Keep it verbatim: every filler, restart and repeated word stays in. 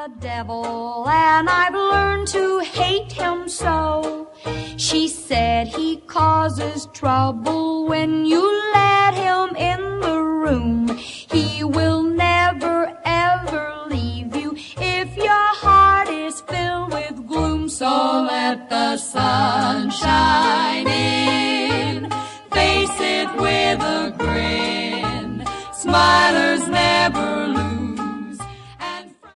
the devil, and I've learned to hate him so. She said he causes trouble when you let him in the room. He will never ever leave you if your heart is filled with gloom. So let the sun